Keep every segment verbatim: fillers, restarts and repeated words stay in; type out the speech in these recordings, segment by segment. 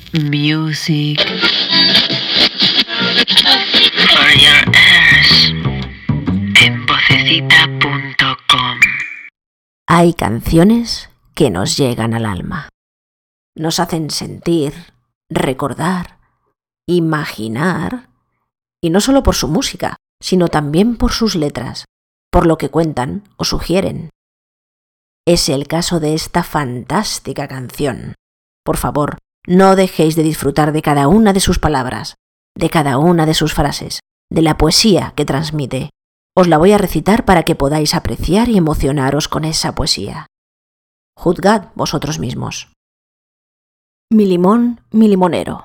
Music for your ears en vocecita punto com. Hay canciones que nos llegan al alma. Nos hacen sentir, recordar, imaginar, y no solo por su música, sino también por sus letras, por lo que cuentan o sugieren. Es el caso de esta fantástica canción. Por favor, no dejéis de disfrutar de cada una de sus palabras, de cada una de sus frases, de la poesía que transmite. Os la voy a recitar para que podáis apreciar y emocionaros con esa poesía. Juzgad vosotros mismos. Mi limón, mi limonero.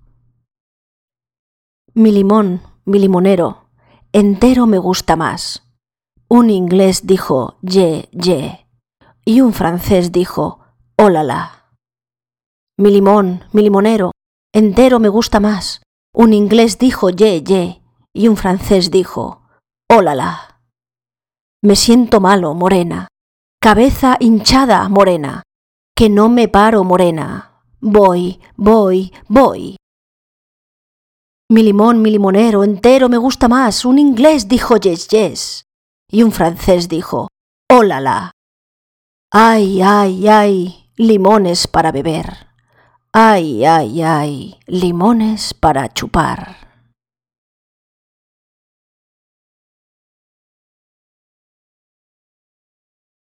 Mi limón, mi limonero, entero me gusta más. Un inglés dijo ye, ye, y un francés dijo ólala. Mi limón, mi limonero, entero me gusta más. Un inglés dijo ye, ye, y un francés dijo ólala. Me siento malo, morena, cabeza hinchada, morena, que no me paro, morena. Voy, voy, voy. Mi limón, mi limonero, entero me gusta más. Un inglés dijo yes, yes, y un francés dijo ólala. Ay, ay, ay, limones para beber. Ay, ay, ay, limones para chupar.